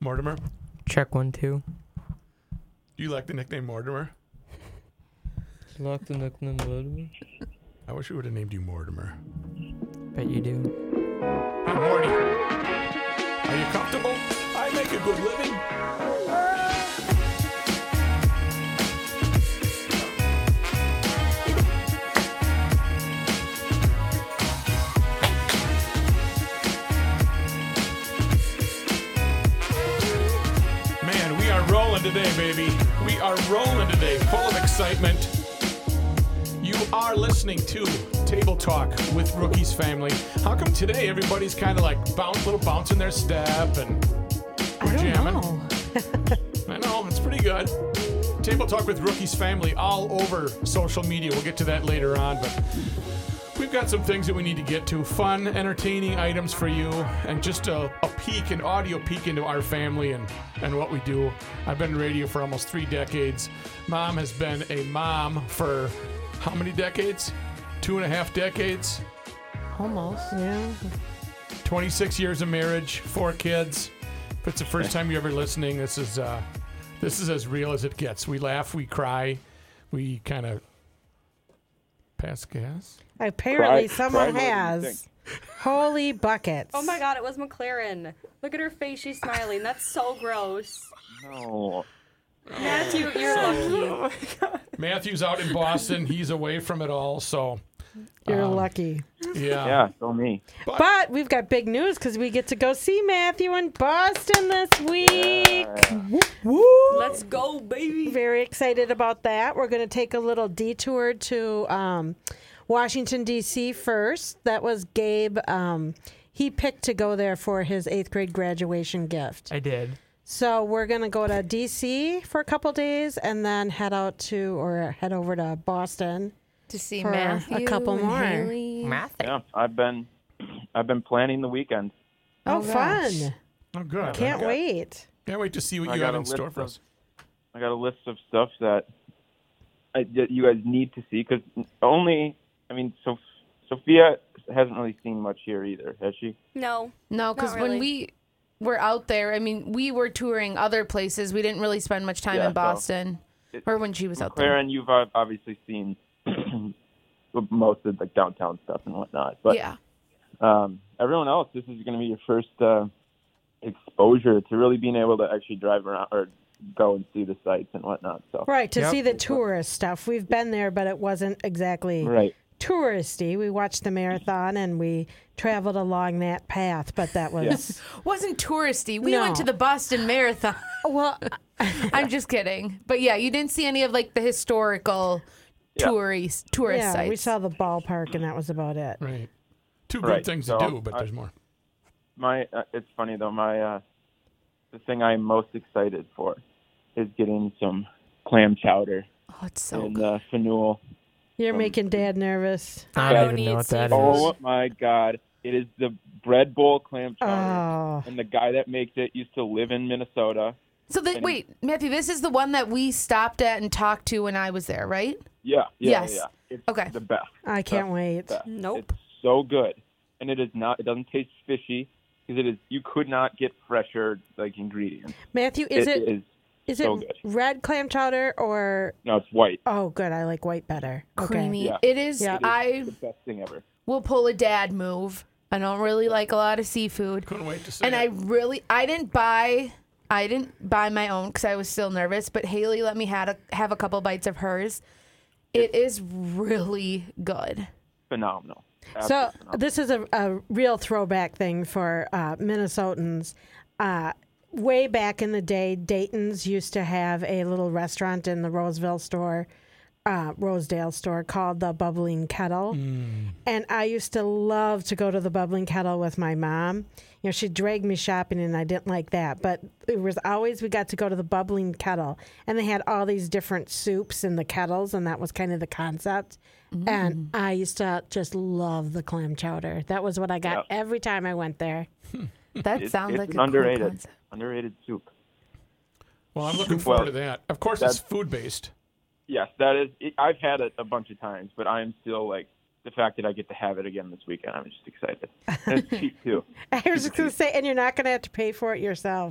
Mortimer? Check 1, 2. Do you like the nickname Mortimer? Like the nickname Mortimer? I wish we would have named you Mortimer. Bet you do. Hey, Morty. Are you comfortable? I make a good living. Man, we are rolling today, baby. We are rolling today, full of excitement. You are listening to Table Talk with Rookie's Family. How come today everybody's kind of like little bounce in their step and we're jamming? I know, it's pretty good. Table Talk with Rookie's Family all over social media. We'll get to that later on, but we've got some things that we need to get to. Fun, entertaining items for you, and just a peek, an audio peek into our family and what we do. I've been in radio for almost 3 decades. Mom has been a mom for how many decades? 2.5 decades? Almost, yeah. 26 years of marriage, 4 kids. If it's the first time you're ever listening, this is as real as it gets. We laugh, we cry, we kind of pass gas. Apparently someone has. Holy buckets. Oh my God, it was McLaren. Look at her face, she's smiling. That's so gross. No. Matthew, you're lucky. Matthew's out in Boston. He's away from it all, so. You're lucky. Yeah. Yeah, so me. But we've got big news because we get to go see Matthew in Boston this week. Woo! Let's go, baby. Very excited about that. We're going to take a little detour to Washington, D.C. first. That was Gabe. He picked to go there for his 8th grade graduation gift. I did. So we're going to go to D.C. for a couple days and then head over to Boston to see for Matthew a couple and more. Haley. Matthew. Yeah, I've been planning the weekend. Oh, fun. Oh, good. Can't wait. Can't wait to see what I you got have a in store list for of- us. I got a list of stuff that you guys need to see because Sophia hasn't really seen much here either, has she? No. No, because Not when really. we were out there, we were touring other places. We didn't really spend much time Yeah, in Boston, or when she was out there. Claire, you've obviously seen most of the downtown stuff and whatnot. But Yeah. everyone else, this is going to be your first exposure to really being able to actually drive around or go and see the sights and whatnot. So Right, to Yep. see the tourist stuff. We've been there, but it wasn't exactly right. touristy. We watched the marathon and we traveled along that path, but that was... Wasn't touristy. We No. went to the Boston Marathon. Well, I'm just kidding. But yeah, you didn't see any of like the historical tourist yeah, sites. we saw the ballpark and that was about it. Right. 2 good Right, things so to do, but there's more. It's funny though. The thing I'm most excited for is getting some clam chowder Oh, it's so and good. fennel. You're making Dad nervous. I don't don't even know need what that is. Oh my God! It is the bread bowl clam chowder, Oh. and the guy that makes it used to live in Minnesota. So wait, Matthew, this is the one that we stopped at and talked to when I was there, right? Yeah. Yes. It's Okay. the best. I can't wait. Best. Nope. It's so good, and it is not. It doesn't taste fishy because it is. You could not get fresher ingredients. Matthew, is It it is so good. red clam chowder or... No, it's white. Oh, good. I like white better. Okay. Creamy. Yeah. It is. Yeah. It is I the best thing ever. will pull a dad move. I don't really like a lot of seafood. Couldn't wait to see And it. I didn't buy my own because I was still nervous, but Haley let me have a couple bites of hers. It is really good. Phenomenal. So Absolutely phenomenal. this is a real throwback thing for Minnesotans. Way back in the day, Dayton's used to have a little restaurant in the Rosedale store called the Bubbling Kettle. And I used to love to go to the Bubbling Kettle with my mom. You know, she'd drag me shopping and I didn't like that. But it was always we got to go to the Bubbling Kettle. And they had all these different soups in the kettles, and that was kind of the concept. And I used to just love the clam chowder. That was what I got every time I went there. That sounds it's like an a underrated, cool concept. underrated soup. Well, I'm looking forward to that. Of course, it's food-based. Yes, that is. I've had it a bunch of times, but I'm still the fact that I get to have it again this weekend. I'm just excited. And it's cheap too. I was just going to say, and you're not going to have to pay for it yourself.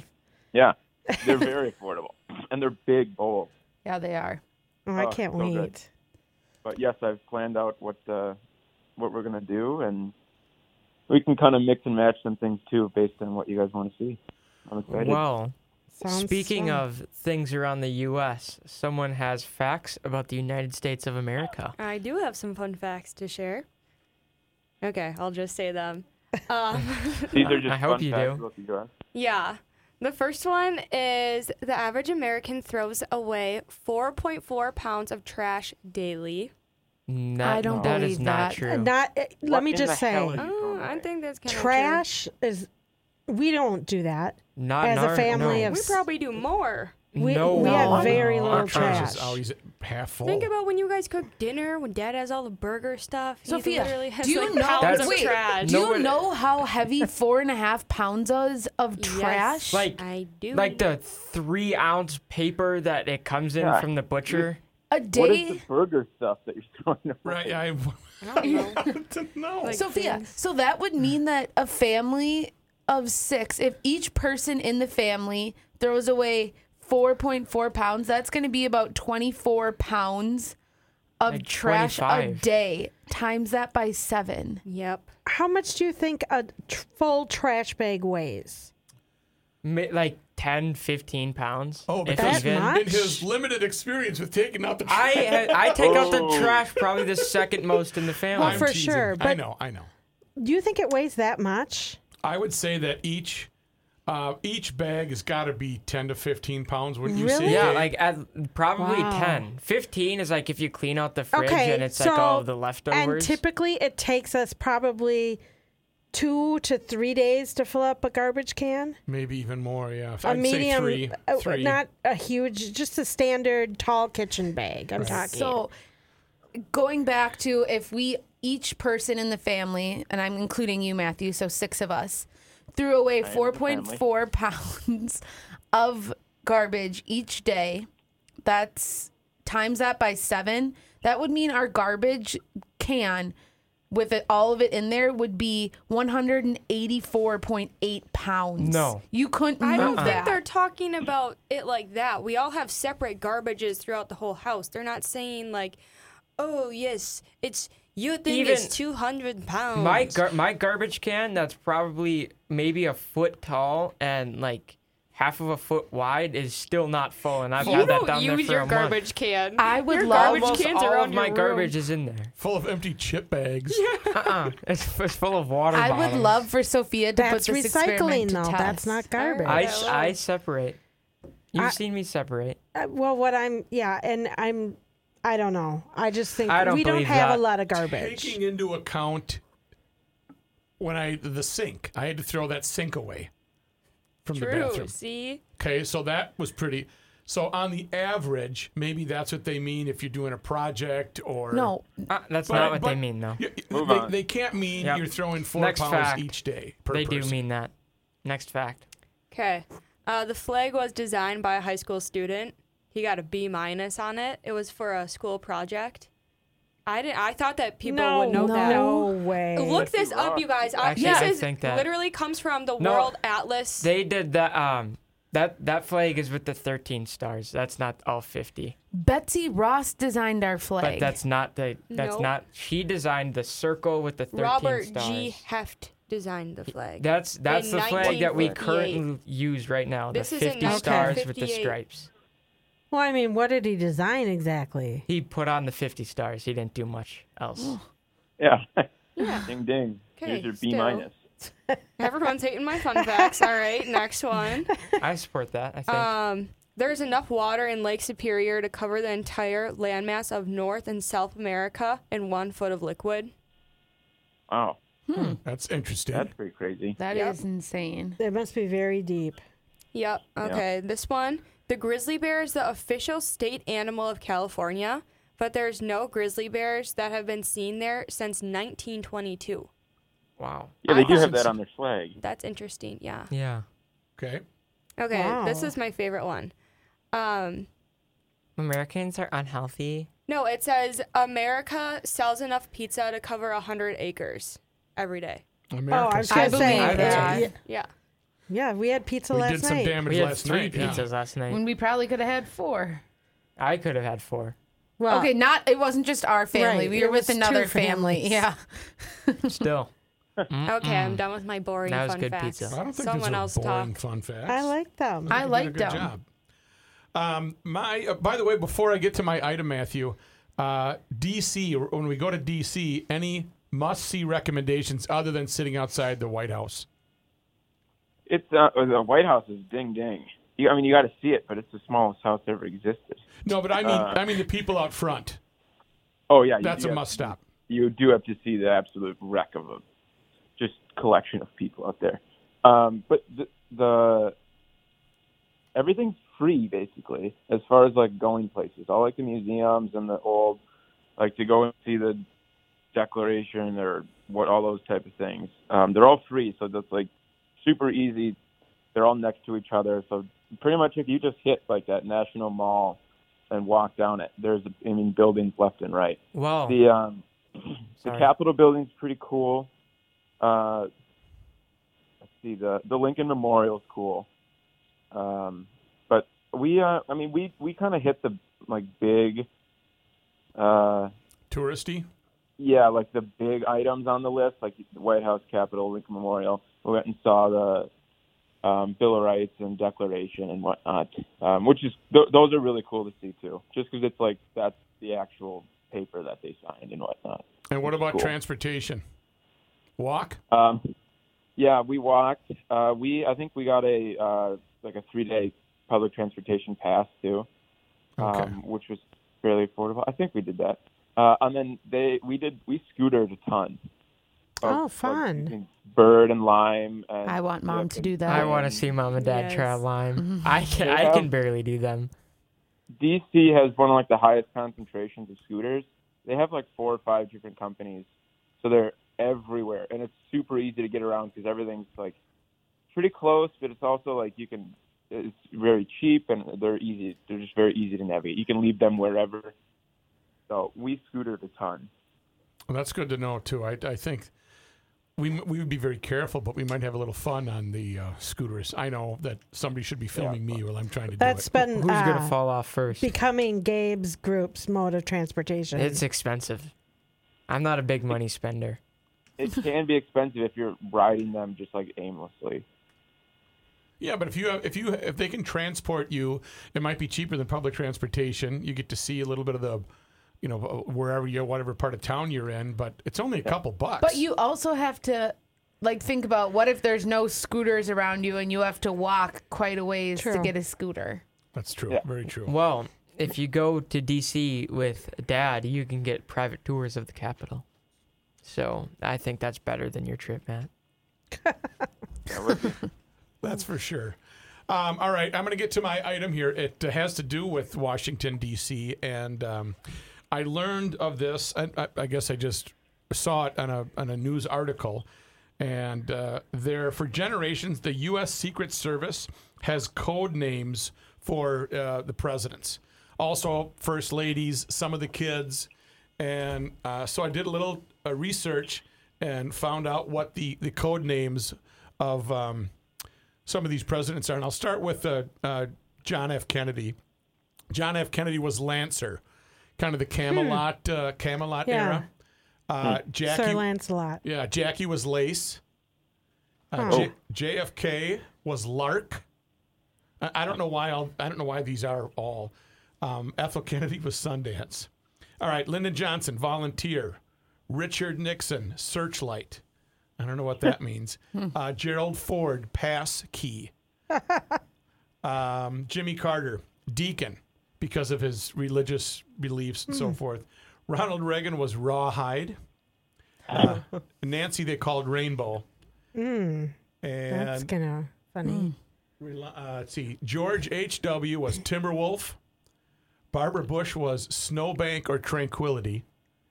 Yeah, they're very affordable, and they're big bowls. Yeah, they are. Oh, I Oh, can't so good. wait. But yes, I've planned out what we're gonna do, and we can kind of mix and match some things too, based on what you guys want to see. I'm excited. Well, Sounds speaking fun. of things around the U.S., someone has facts about the United States of America. I do have some fun facts to share. Okay, I'll just say them. These are just I hope fun you facts do. about the US. Yeah. The first one is the average American throws away 4.4 pounds of trash daily. I don't that believe is not that. true. Not. What Let me in just the hell say, are you throwing I away? think that's kind of trash is. We don't do that. Not as in a our- family no. of We probably do more. We no, have very no. little Our trash is trash. always half full. Think about when you guys cook dinner, when Dad has all the burger stuff. He Sophia, literally has do you like know? pounds That's- of Wait, trash. do you one- know how heavy 4.5 pounds is of trash? Like, I do. like the 3-ounce paper that it comes in Yeah. from the butcher. a What is day. the burger stuff that you're throwing away? Right, I I don't know. don't know. Like- Sophia, things. so that would mean that a family of 6, if each person in the family throws away 4.4 pounds, that's going to be about 24 pounds of Like trash a 25. day. Times that by 7. Yep. How much do you think a full trash bag weighs? Like 10, 15 pounds. Oh, if because That even. much? in his limited experience with taking out the trash. I take out the Oh. trash probably the second most in the family. Well, for I'm teasing. sure, I but- know. Do you think it weighs that much? I would say that each bag has got to be 10 to 15 pounds. Wouldn't you Really? say? Yeah, Dave? like probably Wow. 10. 15 is like if you clean out the fridge Okay, and it's like so- all of the And leftovers. typically, it takes us probably 2 to 3 days to fill up a garbage can. maybe even more. Yeah, A I'd medium, say three. not a huge, just a standard tall kitchen bag. I'm talking. So, going back to if we, each person in the family, and I'm including you, Matthew, so 6 of us, threw away am the 4.4 pounds of garbage each day, that's times that by 7. That would mean our garbage can, with it, all of it in there, would be 184.8 pounds. No. You couldn't I don't move think that. they're talking about it like that. We all have separate garbages throughout the whole house. They're not saying like, "Oh yes, it's you think it's Even 200 pounds." my garbage can that's probably maybe a foot tall and like half of a foot wide is still not full, and I've you had that don't down there use for your a month. garbage can. I would your love- garbage Almost cans all around of my your garbage room. is in there. full of empty chip bags. It's full of water I bottles. would love for Sophia to that's put this recycling, experiment to though. test. That's not garbage. I, Alright. I separate. You've I- seen me separate. Well, I don't know. I just think I don't we don't believe have that. a lot of garbage. Taking into account the sink, I had to throw that sink away from the True. bathroom. See, Okay, so that was pretty. So on the average, maybe that's what they mean if you're doing a project or No, That's But- not what but- they mean, though. Move they, on. they can't mean Yep. you're throwing 4 Next pounds fact. each day per They person. do mean that. Next fact. okay. The flag was designed by a high school student. He got a B- on it. It was for a school project. I thought that people would know that. No way. Look this up, you guys. Actually, This I is think that- literally comes from the No. World Atlas. They did that. That flag is with the 13 stars. That's not all 50. Betsy Ross designed our But flag. that's not the. That's Nope. not. She designed the circle with the 13 Robert stars. G. Heft designed the flag. That's in the flag that we 1958. currently use right now. This the is in 50 stars with the 1958. stripes. Well, I mean, what did he design exactly? He put on the 50 stars. He didn't do much else. Yeah. Yeah. Ding ding. Okay, Here's your B still. minus. Everyone's hating my fun facts. All right, next one. I support that. I think. There's enough water in Lake Superior to cover the entire landmass of North and South America in 1 foot of liquid. Wow. That's interesting. That's pretty crazy. That Yep. is insane. It must be very deep. Yep. Okay, this one. The grizzly bear is the official state animal of California, but there's no grizzly bears that have been seen there since 1922. Wow. Yeah, they do have Awesome. that on their flag. That's interesting. Yeah. Yeah. Okay. Okay, this Wow. is my favorite one. Americans are unhealthy. No, it says America sells enough pizza to cover 100 acres every day. Oh, I America was says- going to say. believe that. yeah. Yeah. Yeah, we had pizza We last did some night. damage We had last 3 night. yeah. pizzas last night. When we probably could have had 4. I could have had 4. Well, Okay, it wasn't just our family. Right, We it were with was another 2 family. families. Yeah. Still. Okay, I'm done with my boring That was fun good facts. pizza. I don't think Someone those else are boring talk. fun facts. I like them. I You did a liked good them. job. By the way, before I get to my item, Matthew, DC, when we go to DC, any must-see recommendations other than sitting outside the White House? It's the White House is ding ding. You got to see it, but it's the smallest house ever existed. No, but I mean the people out front. Oh yeah, That's a must-stop. You do have to see the absolute wreck of a just collection of people out there. But the everything's free basically as far as like going places. All like the museums and the old, like to go and see the Declaration or all those type of things. They're all free, so that's like super easy. They're all next to each other, so pretty much if you just hit like that National Mall and walk down it, there's buildings left and right. Wow. The Sorry. Capitol building's pretty cool. Let's see, the Lincoln Memorial's cool. But we kind of hit the like big, Touristy? yeah, like the big items on the list, like the White House, Capitol, Lincoln Memorial. We went and saw the Bill of Rights and Declaration and whatnot, which is those are really cool to see too, just because it's like that's the actual paper that they signed and whatnot. And what about Cool. transportation? Walk? Yeah, we walked. I think we got a 3-day public transportation pass too, Okay. which was fairly affordable. I think we did that. And then we scootered a ton. Oh, fun. Like, Bird and Lime. And, I want Mom to do that. I want to see Mom and Dad Yes. try Lime. I Yeah. can barely do them. DC has one of like the highest concentrations of scooters. They have like 4 or 5 different companies, so they're everywhere, and it's super easy to get around because everything's like pretty close, but it's also like it's very cheap and they're easy. They're just very easy to navigate. You can leave them wherever. So we scootered a ton. Well, that's good to know too. I think we would be very careful, but we might have a little fun on the scooters. I know that somebody should be filming me while I'm trying to That's do it. been Who's gonna fall off first? becoming Gabe's group's mode of transportation. It's expensive. I'm not a big money spender. It can be expensive if you're riding them just like aimlessly. Yeah, but if they can transport you, it might be cheaper than public transportation. You get to see a little bit of the, wherever you're, whatever part of town you're in, but it's only a couple bucks. But you also have to, like, think about what if there's no scooters around you and you have to walk quite a ways to True. get a scooter. That's true. Yeah. Very true. Well, if you go to DC with Dad, you can get private tours of the Capitol. So I think that's better than your trip, Matt. That's for sure. All right, I'm going to get to my item here. It has to do with Washington, D.C., and I learned of this. I guess I just saw it on a news article, and for generations, the U.S. Secret Service has code names for the presidents. Also, first ladies, some of the kids. And so I did a little research and found out what the code names of some of these presidents are. And I'll start with John F. Kennedy. John F. Kennedy was Lancer, kind of the Camelot Yeah. era. Jackie, Sir Lancelot. yeah, Jackie was Lace. JFK was Lark. I don't know why these are all. Ethel Kennedy was Sundance. All right, Lyndon Johnson, Volunteer. Richard Nixon, Searchlight. I don't know what that means. Gerald Ford, Pass Key. Jimmy Carter, Deacon, because of his religious beliefs and so forth. Ronald Reagan was Rawhide. Nancy they called Rainbow. And That's kind of funny. let's see, George H.W. was Timberwolf. Barbara Bush was Snowbank or Tranquility.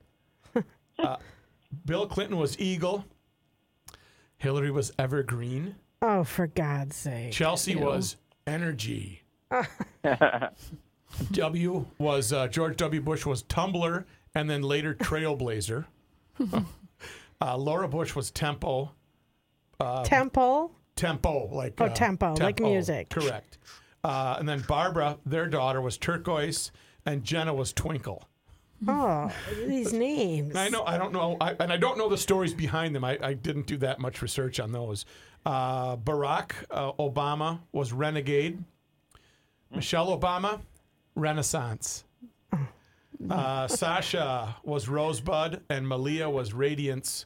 Bill Clinton was Eagle. Hillary was Evergreen. Oh, for God's sake. Chelsea was Energy. George W. Bush was Tumbler and then later Trailblazer. Laura Bush was Tempo. Temple. tempo, like tempo, like music. Correct. And then Barbara, their daughter, was Turquoise, and Jenna was Twinkle. Oh, these names. I know. I don't know. And I don't know the stories behind them. I didn't do that much research on those. Barack Obama was Renegade. Michelle Obama, Renaissance. Sasha was Rosebud, and Malia was Radiance.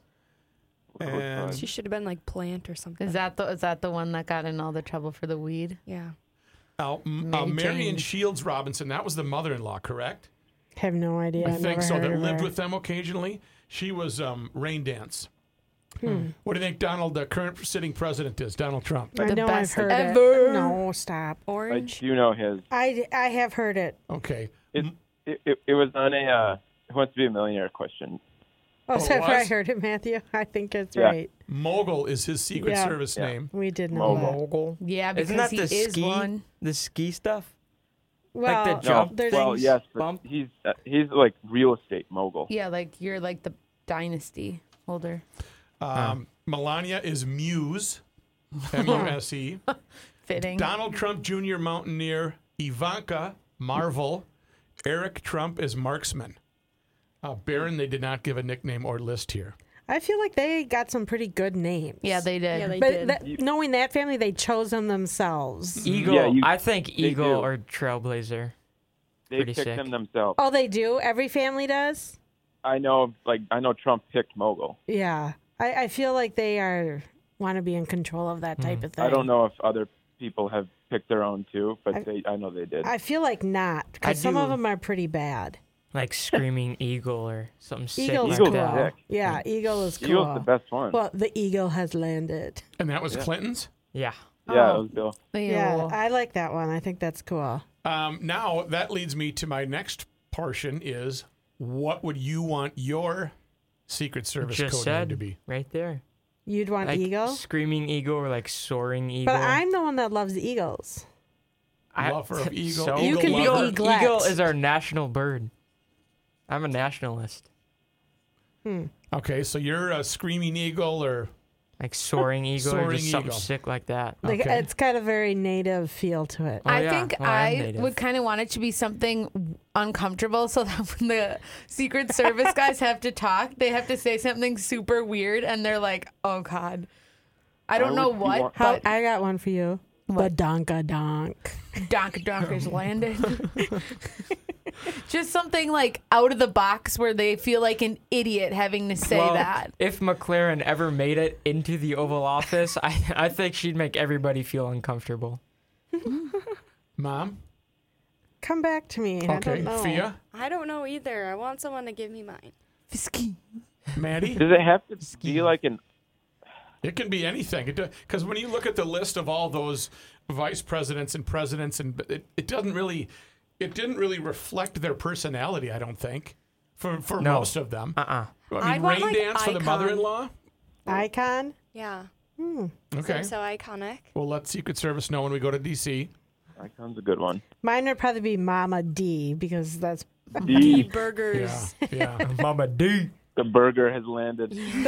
And She should have been like Plant or something. Is that the one that got in all the trouble for the weed? Yeah. Marion Jane. Shields Robinson, that was the mother-in-law, correct? Have no idea. I I've think never so. heard That of lived her. with them occasionally. She was Rain Dance. What do you think Donald, the current sitting president, is? Donald Trump. I The know I've best heard ever. it. No, stop. I Orange. do know his. I have heard it. Okay. It was on a Who Wants to Be a Millionaire question. Oh, Oh, so it I was? heard it, Matthew. I think it's Yeah. right. Mogul is his Secret Yeah. Service Yeah. name. We did know that. Mogul. Yeah, because Isn't that he the is ski? one. The ski stuff? Well, the jump No, there's well, yes, but bump? he's like real estate mogul. Yeah, like you're like the dynasty holder. Melania is Muse, M-U-S-E. Fitting. Donald Trump Jr. Mountaineer. Ivanka, Marvel. Eric Trump is Marksman. Barron, they did not give a nickname or list here. I feel like they got some pretty good names. Yeah, they did. Yeah, they But did. that, knowing that family, they chose them themselves. Eagle. Yeah, I think Eagle do. or Trailblazer. They Pretty picked sick. them themselves. Oh, they do? Every family does? I know Trump picked mogul. Yeah. I feel like they want to be in control of that type of thing. I don't know if other people have picked their own too, but I know they did. I feel like not, I because some of do. them are pretty bad. Like Screaming Eagle or something sick Eagle's like cool. Eagle's that. sick. Yeah, Eagle is cool. Eagle's the best one. Well, the eagle has landed. And that was Clinton's? Yeah. Yeah, it was Bill. Yeah, I like that one. I think that's cool. Now, that leads me to my next portion is, what would you want your Secret Service Just code name said to be? right there. You'd want Like eagle? Screaming Eagle or like Soaring Eagle. But I'm the one that loves eagles. Lover of Eagle. So You can be lover. Eaglet. Eagle is our national bird. I'm a nationalist. Okay, so you're a Screaming Eagle or... Like Soaring Eagle or Soaring just something Eagle. sick like that. Like, Okay. it's got a very native feel to it. Oh, I yeah. think Oh, I am I native. would kind of want it to be something uncomfortable so that when the Secret Service guys have to talk, they have to say something super weird and they're like, oh, God. I don't know would you what, want- but I got one for you. What? The donka-donk. Donkers landed. Just something like out of the box where they feel like an idiot having to say Well, that. If McLaren ever made it into the Oval Office, I think she'd make everybody feel uncomfortable. Mom? Come back to me. I Okay, don't know. Fia? I don't know either. I want someone to give me mine. Maddie? Does it have to be like an? It can be anything. Because when you look at the list of all those vice presidents and presidents, and it didn't really reflect their personality, I don't think, for No. most of them. Uh-uh. I mean, I'd want, Rain like, Dance for the Icon. mother-in-law? Icon? Yeah. Okay. So iconic. We'll let Secret Service know when we go to D.C. Icon's a good one. Mine would probably be Mama D, because that's D D. burgers. Yeah. Mama D. The burger has landed.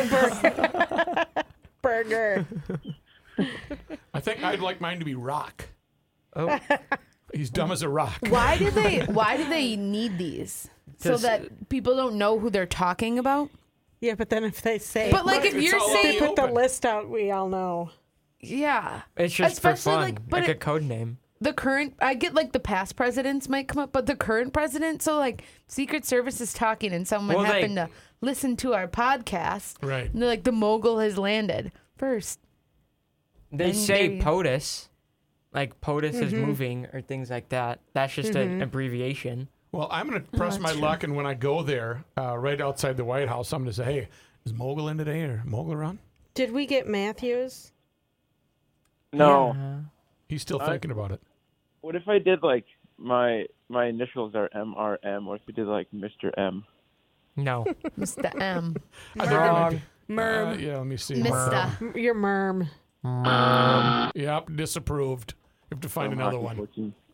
burger. I think I'd like mine to be Rock. Oh, He's dumb as a rock. Why do they need these? So Just- that people don't know who they're talking about? Yeah, but then if they say, But like if It's you're all they saying, out put the open. list out, we all know. yeah. it's just for Especially, fun. like, but a it- code name. The current, I get like the past presidents might come up, but the current president, so like Secret Service is talking and someone Well, they- happened to listen to our podcast. Right. And they're like, the mogul has landed first. They And say they- POTUS. Like POTUS is moving or things like that. That's just an abbreviation. Well, I'm going to press my luck, and when I go there, right outside the White House, I'm going to say, hey, is Mogul in today or Mogul around? Did we get Matthews? No. He's still thinking about it. What if I did like my initials are MRM, or if we did like Mr. M? No. Mr. M. I think it might Wrong. be- Merm. yeah, let me see. Mr. Your merm. Yep, disapproved. You have to find another one.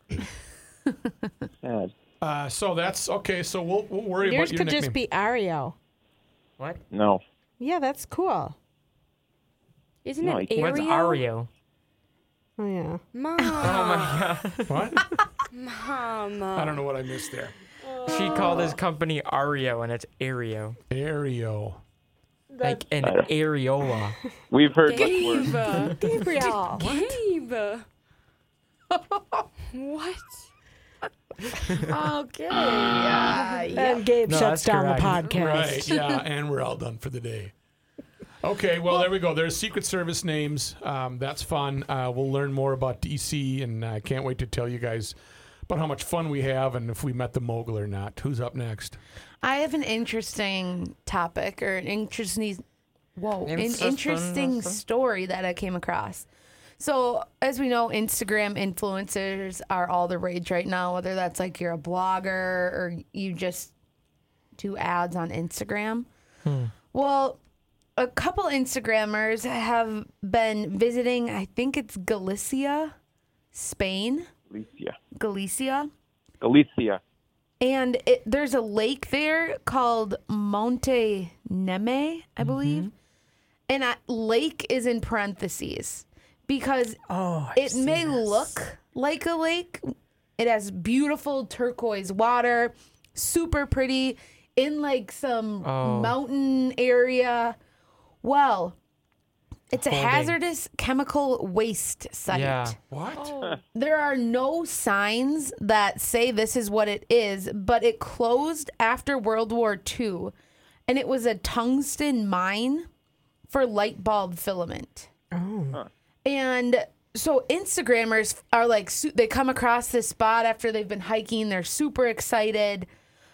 Sad. So that's okay. So we'll worry Yours about your could nickname. just be Ario. What? No. Yeah, that's cool. Isn't No, it you What's Ariel? Ario? Oh, yeah. Mom. Oh my god. What? Mom. I don't know what I missed there. She called his company Ario, and it's Aereo. Aereo. Like an areola. We've heard much worse. Gabe. Gabriel. Gabe. What? Okay. Yeah. And Gabe No, shuts that's down the correct. podcast. Right, yeah, and we're all done for the day. Okay, well, there we go. There's Secret Service names. That's fun. We'll learn more about DC, and I can't wait to tell you guys about how much fun we have and if we met the mogul or not. Who's up next? I have an interesting topic or an interesting story that I came across. So, as we know, Instagram influencers are all the rage right now, whether that's like you're a blogger or you just do ads on Instagram. Well, a couple Instagrammers have been visiting, I think it's Galicia, Spain. Galicia. And there's a lake there called Monte Neme, I believe. And lake is in parentheses because it may look like a lake. It has beautiful turquoise water, super pretty, in like some mountain area. Well, it's a hazardous chemical waste site. Yeah. What? There are no signs that say this is what it is, but it closed after World War II, and it was a tungsten mine for light bulb filament. Oh. And so Instagrammers are like, they come across this spot after they've been hiking. They're super excited,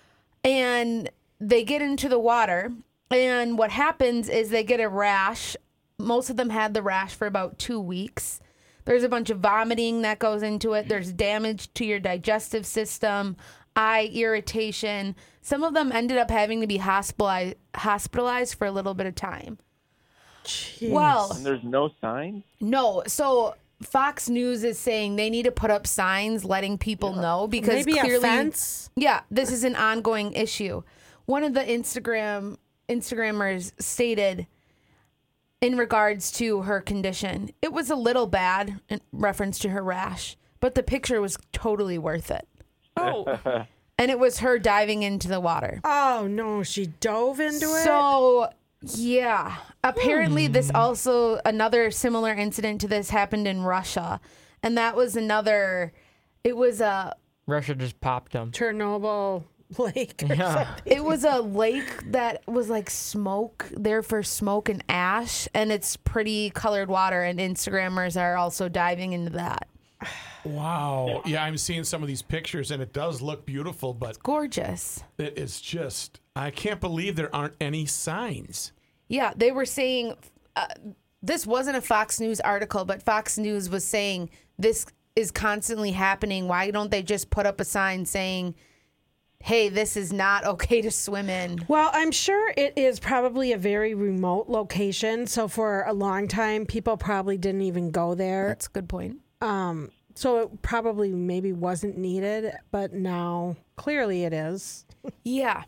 and they get into the water, and what happens is they get a rash. Most of them had the rash for about 2 weeks. There's a bunch of vomiting that goes into it. There's damage to your digestive system, eye irritation. Some of them ended up having to be hospitalized for a little bit of time. Jeez. Well, And there's no signs? no. So Fox News is saying they need to put up signs letting people know because Maybe clearly, a fence? yeah, this is an ongoing issue. One of the Instagrammers stated, in regards to her condition, it was a little bad in reference to her rash, but the picture was totally worth it. Oh. And it was her diving into the water. Oh, no. She dove into it? So, yeah. Apparently, this also, another similar incident to this happened in Russia. And that was it was a Russia just popped them. Chernobyl lake or Yeah. something. It was a lake that was like smoke, there for smoke and ash, and it's pretty colored water, and Instagrammers are also diving into that. Wow. Yeah, I'm seeing some of these pictures, and it does look beautiful, but Gorgeous. it is just, I can't believe there aren't any signs. Yeah, they were saying, this wasn't a Fox News article, but Fox News was saying this is constantly happening. Why don't they just put up a sign saying, hey, this is not okay to swim in? Well, I'm sure it is probably a very remote location. So for a long time, people probably didn't even go there. That's a good point. So it probably maybe wasn't needed, but now clearly it is. Yeah.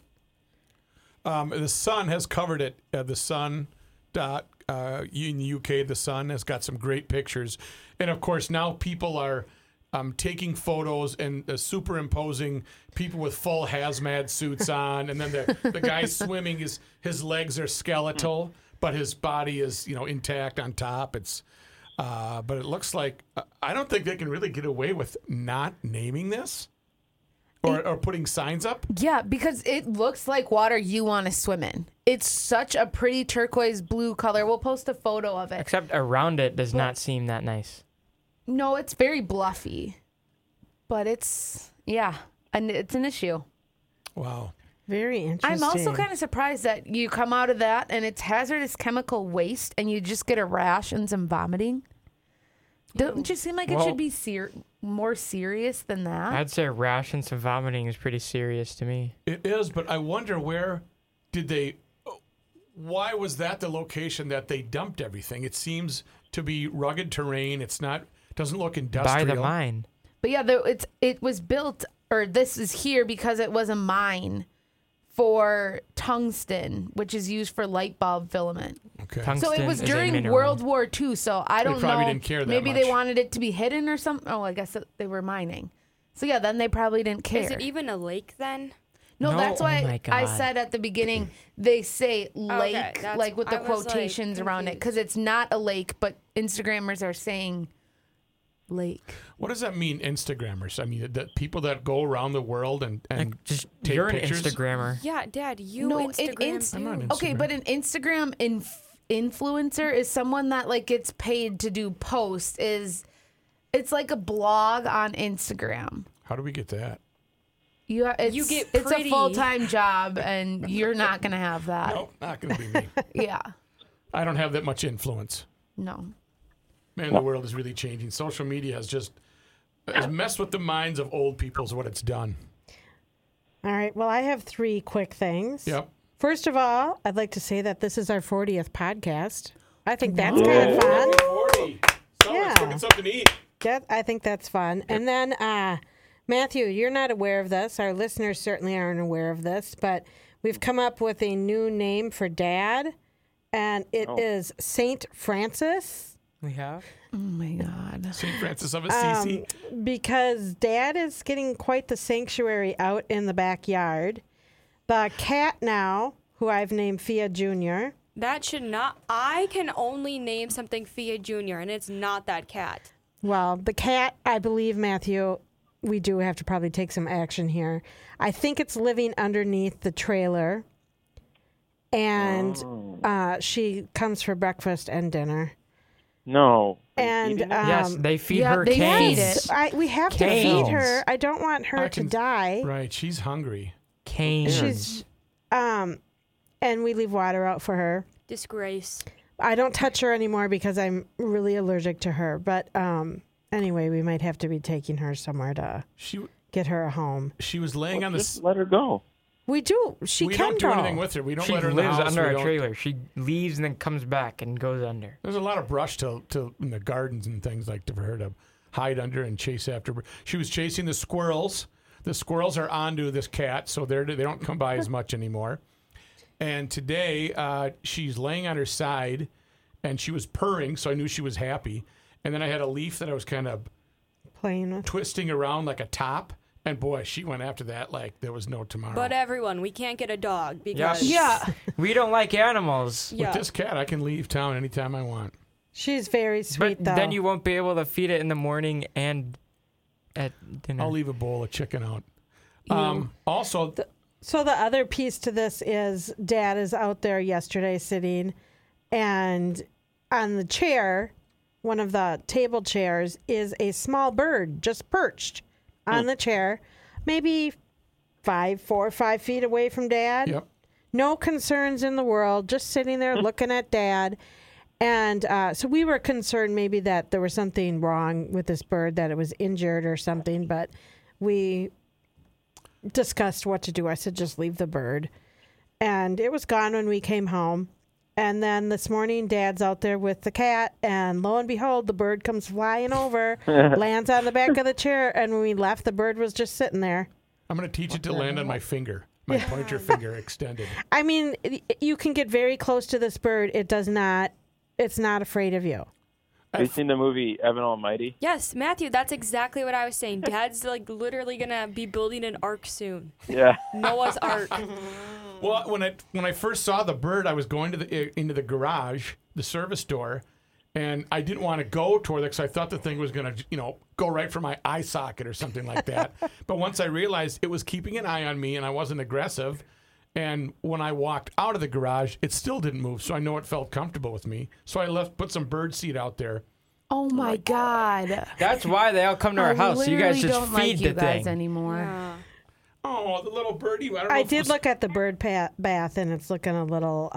The Sun has covered it. The Sun in the UK, the Sun has got some great pictures. And, of course, now people are taking photos and superimposing people with full hazmat suits on. And then the guy swimming, his legs are skeletal, but his body is, intact on top. But it looks like I don't think they can really get away with not naming this or putting signs up. Yeah, because it looks like water you want to swim in. It's such a pretty turquoise blue color. We'll post a photo of it. Except around it does not seem that nice. No, it's very bluffy. But and it's an issue. Wow. Very interesting. I'm also kind of surprised that you come out of that and it's hazardous chemical waste and you just get a rash and some vomiting. Don't you seem like it should be more serious than that? I'd say rash and some vomiting is pretty serious to me. It is, but I wonder why was that the location that they dumped everything? It seems to be rugged terrain. Doesn't look industrial. By the mine. But yeah, it was built, or this is here because it was a mine for tungsten, which is used for light bulb filament. Okay. So it was Tungsten is a during mineral. World War II, so I don't probably know. didn't care that Maybe much. they wanted it to be hidden or something. Oh, I guess they were mining. So yeah, then they probably didn't care. Is it even a lake then? No, No, that's oh why my I God. said at the beginning they say lake, that's- like with the I was, like, quotations around it, because it's not a lake, but Instagrammers are saying lake. What does that mean, Instagrammers? I mean, the people that go around the world and Like, just take you're pictures? an Instagrammer. Yeah, Dad, you No, Instagram I'm not too. Instagram. Okay, but an Instagram influencer is someone that like gets paid to do posts. It's like a blog on Instagram. How do we get that? You get it's a pretty. full-time job, and you're not gonna have that. No, not going to be me. Yeah, I don't have that much influence. no. Man, the world is really changing. Social media has messed with the minds of old people is what it's done. All right. Well, I have 3 quick things. Yep. First of all, I'd like to say that this is our 40th podcast. I think that's kind of fun. 40. Someone's Yeah. cooking something to eat. I think that's fun. And then, Matthew, you're not aware of this. Our listeners certainly aren't aware of this, but we've come up with a new name for Dad, and it is Saint Francis. We have. Oh my God. St. Francis of Assisi. Because Dad is getting quite the sanctuary out in the backyard. The cat now, who I've named Fia Jr., That should not. I can only name something Fia Jr. and it's not that cat. well, the cat, I believe, Matthew, we do have to probably take some action here. I think it's living underneath the trailer, and she comes for breakfast and dinner. No. Are you And feeding it? Yes, they feed yeah, her they canes. feed it. we have to Canes. feed her. I don't want her I to can- die. Right. She's hungry. Canes. She's and we leave water out for her. Disgrace. I don't touch her anymore because I'm really allergic to her. But anyway, we might have to be taking her somewhere to She get her a home. she was laying on Just this. let her go. We do. She We can don't do go. anything with her. We don't She let her in the lives house. under We a don't- trailer. She leaves and then comes back and goes under. There's a lot of brush to in the gardens and things like for her to hide under and chase after. She was chasing the squirrels. The squirrels are onto this cat, so they don't come by as much anymore. And today she's laying on her side, and she was purring, so I knew she was happy. And then I had a leaf that I was kind of Playing with. twisting around like a top. And boy, she went after that like there was no tomorrow. But everyone, we can't get a dog because Yeah. We don't like animals. With yeah. this cat, I can leave town anytime I want. She's very sweet, But though. then you won't be able to feed it in the morning and at dinner. I'll leave a bowl of chicken out. Ew. Also, So the other piece to this is Dad is out there yesterday sitting, and on the chair, one of the table chairs, is a small bird just perched on the chair, maybe 4 or 5 feet away from Dad. yep. No concerns in the world, just sitting there looking at Dad. And so we were concerned maybe that there was something wrong with this bird, that it was injured or something, but we discussed what to do. I said, just leave the bird. And it was gone when we came home. And then this morning, Dad's out there with the cat, and lo and behold, the bird comes flying over, lands on the back of the chair, and when we left, the bird was just sitting there. I'm going to teach it to land on my finger, my pointer finger extended. I mean, you can get very close to this bird. It's not afraid of you. Have you seen the movie Evan Almighty? Yes, Matthew, that's exactly what I was saying. Dad's like literally gonna be building an ark soon. Yeah. Noah's Ark. Well, when I first saw the bird, I was going to into the garage, the service door, and I didn't want to go toward it because I thought the thing was going to, go right for my eye socket or something like that. But once I realized it was keeping an eye on me and I wasn't aggressive, and when I walked out of the garage, it still didn't move, so I know it felt comfortable with me. So I put some bird seed out there. Oh my God. That's why they all come to our I house. So you guys literally just don't feed like you the guys thing. anymore. Yeah. Oh, the little birdie. I don't know I if it did was- look at the bird bath, and it's looking a little.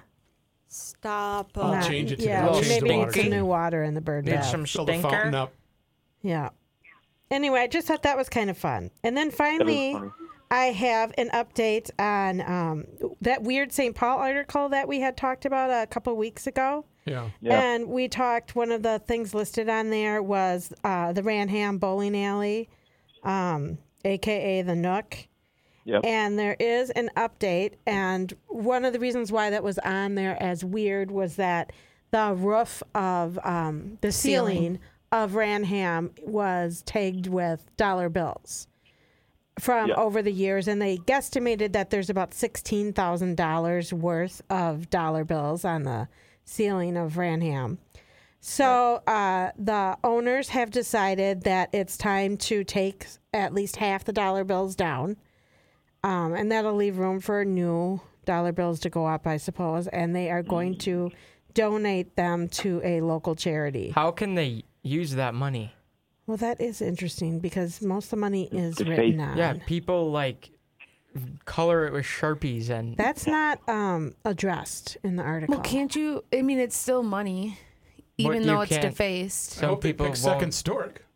Stop. I'll not- change it to yeah, the- I'll we change maybe the need water. some new water in the bird Need bath. some Fill the fountain stinker. up. Yeah. Anyway, I just thought that was kind of fun. And then That was finally, funny. I have an update on that weird St. Paul article that we had talked about a couple weeks ago. Yeah. Yeah. And we talked, one of the things listed on there was the Ranham Bowling Alley, a.k.a. the Nook. Yep. And there is an update. And one of the reasons why that was on there as weird was that the roof of the ceiling of Ranham was tagged with dollar bills from over the years. And they guesstimated that there's about $16,000 worth of dollar bills on the ceiling of Ranham. So the owners have decided that it's time to take at least half the dollar bills down. And that'll leave room for new dollar bills to go up, I suppose. And they are going to donate them to a local charity. How can they use that money? Well, that is interesting because most of the money is The written face. on. Yeah, people like color it with Sharpies and That's not addressed in the article. Well, can't you? I mean, it's still money, even you though it's can't- defaced. I some hope they people pick won't. Second Stork.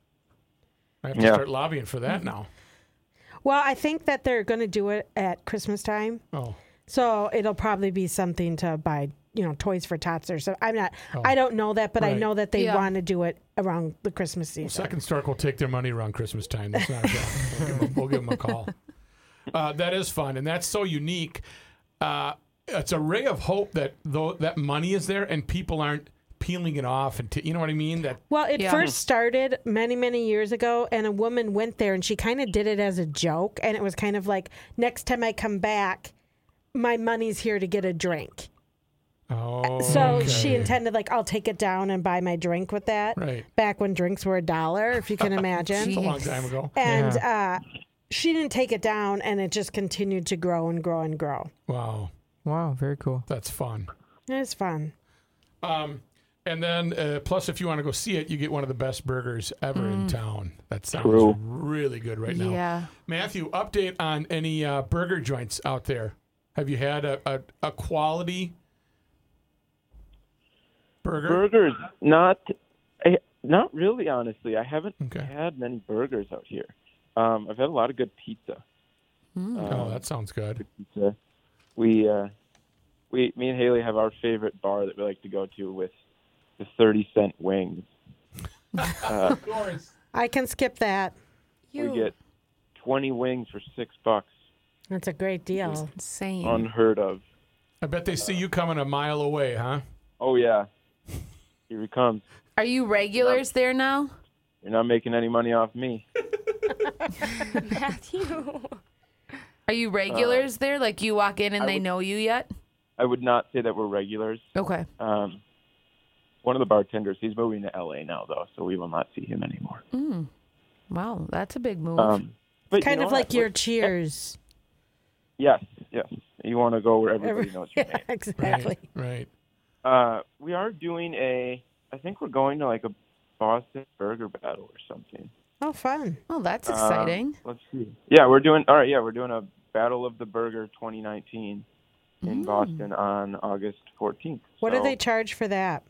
I have to Yeah. start lobbying for that now. Well, I think that they're going to do it at Christmas time. Oh, So it'll probably be something to buy, toys for tots or so. I don't know that, but I Right. know that they Yeah. want to do it around the Christmas season. Second Stork will take their money around Christmas time. That's not a problem. We'll give them a call. That is fun, and that's so unique. It's a ray of hope that though that money is there and people aren't peeling it off, and you know what I mean? That Well, it Yeah. first started many, many years ago, and a woman went there, and she kind of did it as a joke, and it was kind of like, next time I come back, my money's here to get a drink. oh, So okay. she intended, like, I'll take it down and buy my drink with that. Right. Back when drinks were $1, if you can imagine. It's a long time ago. And she didn't take it down, and it just continued to grow and grow and grow. Wow, wow, very cool. that's fun. It was fun. And then, plus, if you want to go see it, you get one of the best burgers ever in town. That sounds True. really good right now. Yeah. Matthew, update on any burger joints out there. Have you had a quality burger? Burgers, not really. Honestly, I haven't Okay. had many burgers out here. I've had a lot of good pizza. Oh, that sounds good. Pizza. Me and Haley have our favorite bar that we like to go to with the 30-cent wings. Of course. I can skip that. We get 20 wings for $6. That's a great deal. Insane. Unheard of. I bet they see you coming a mile away, huh? Oh yeah, here he comes. Are you regulars there now? You're not making any money off me. Matthew. Are you regulars there? Like you walk in and they know you yet? I would not say that we're regulars. Okay. One of the bartenders, he's moving to LA now, though, so we will not see him anymore. Wow, that's a big move. But you Kind know of what? like your Cheers. Yes. You want to go where everybody knows your name. Exactly. Right. We are doing I think we're going to like a Boston burger battle or something. Oh, fun. Oh, that's exciting. Let's see. Yeah, we're doing a Battle of the Burger 2019 in Boston on August 14th. What do So they charge for that?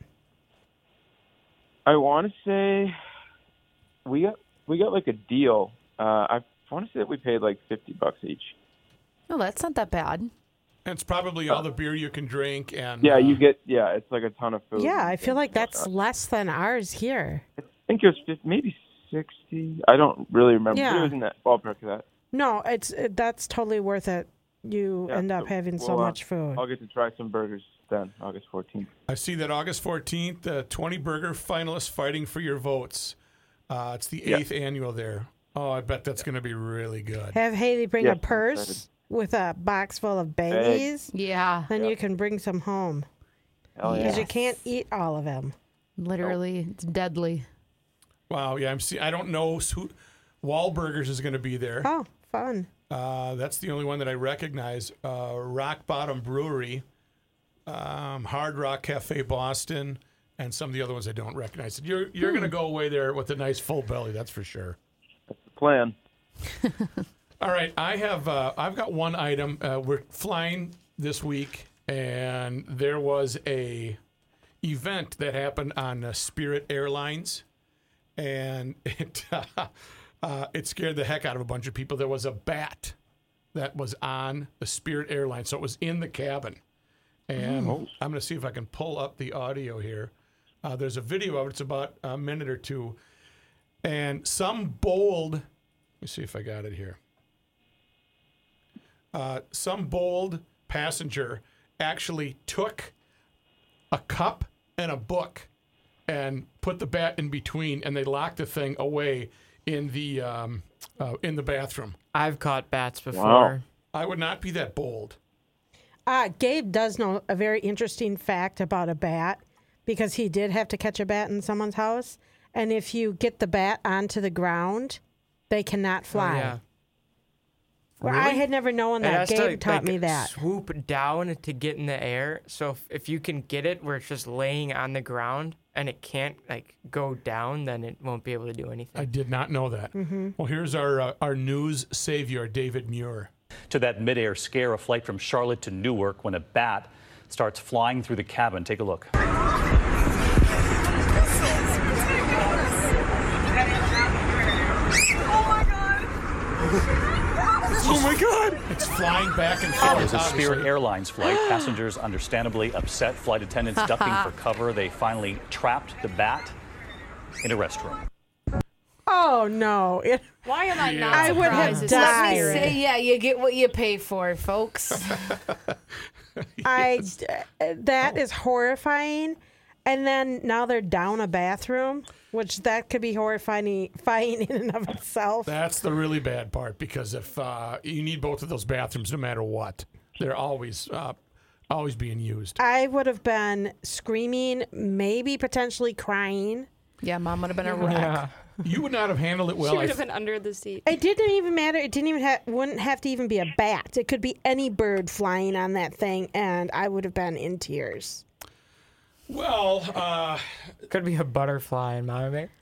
I want to say we got like a deal. I want to say that we paid like $50 each. Oh, that's not that bad. And it's probably all the beer you can drink, and Yeah, it's like a ton of food. Yeah, I feel like that's less than ours here. I think it was maybe 60. I don't really remember. But Yeah. it was in that ballpark of that. No, that's totally worth it. You Yeah, end up so having so we'll, much food. I'll get to try some burgers then, August 14th. I see that August 14th, 20 burger finalists fighting for your votes. It's the 8th annual there. Oh, I bet that's going to be really good. Have Haley bring Yes, a I'm purse excited. with a box full of baggies. Yeah, Then you can bring some home. Hell yeah. Because you can't eat all of them. literally, it's deadly. Wow, yeah, I don't know who. Wahlburgers is going to be there. Oh, fun. That's the only one that I recognize. Rock Bottom Brewery, Hard Rock Cafe Boston, and some of the other ones I don't recognize. You're going to go away there with a nice full belly, that's for sure. Plan. All right, I've got one item. We're flying this week, and there was a event that happened on Spirit Airlines, and it scared the heck out of a bunch of people. There was a bat that was on the Spirit Airlines, so it was in the cabin. And I'm going to see if I can pull up the audio here. There's a video of it. It's about a minute or two. And some bold, let me see if I got it here. some bold passenger actually took a cup and a book and put the bat in between, and they locked the thing away in the bathroom. I've caught bats before. Wow. I would not be that bold. Gabe does know a very interesting fact about a bat because he did have to catch a bat in someone's house. And if you get the bat onto the ground, they cannot fly. Oh, yeah. Well, I had never known It that. has Gabe to, taught me that. Swoop down to get in the air. So if you can get it where it's just laying on the ground and it can't go down, then it won't be able to do anything. I did not know that. Well, here's our news savior, David Muir. To that midair scare, a flight from Charlotte to Newark when a bat starts flying through the cabin. Take a look. Oh my God! It's flying back and forth. It's a Spirit obviously. Airlines flight. Passengers understandably upset. Flight attendants ducking for cover. They finally trapped the bat in a restroom. Oh, no. Why am I not I would have surprised? died. Let me say, yeah, you get what you pay for, folks. That is horrifying. And then now they're down a bathroom, which that could be horrifying in and of itself. That's the really bad part, because if you need both of those bathrooms no matter what, they're always being used. I would have been screaming, maybe potentially crying. Yeah, Mom would have been a wreck. Yeah. You would not have handled it well. She would have been under the seat. It didn't even matter. It didn't even wouldn't have to even be a bat. It could be any bird flying on that thing, and I would have been in tears. Well, Could be a butterfly in my way.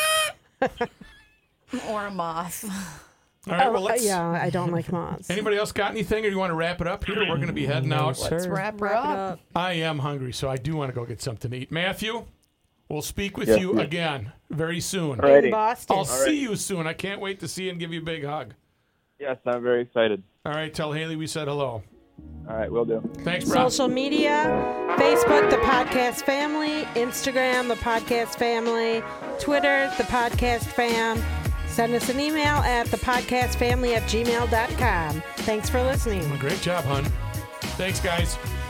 Or a moth. all right. Well, let's. Yeah, I don't like moths. Anybody else got anything, or you want to wrap it up here? We're going to be heading out. Let's wrap her up. I am hungry, so I do want to go get something to eat. Matthew, we'll speak with Yes, you yes. again very soon. All righty. In Boston. I'll see you soon. I can't wait to see you and give you a big hug. Yes, I'm very excited. All right, tell Haley we said hello. All right, will do. Thanks, bro. Social media, Facebook, The Podcast Family, Instagram, The Podcast Family, Twitter, The Podcast Fam. Send us an email at thepodcastfamily@gmail.com. Thanks for listening. Great job, hon. Thanks, guys.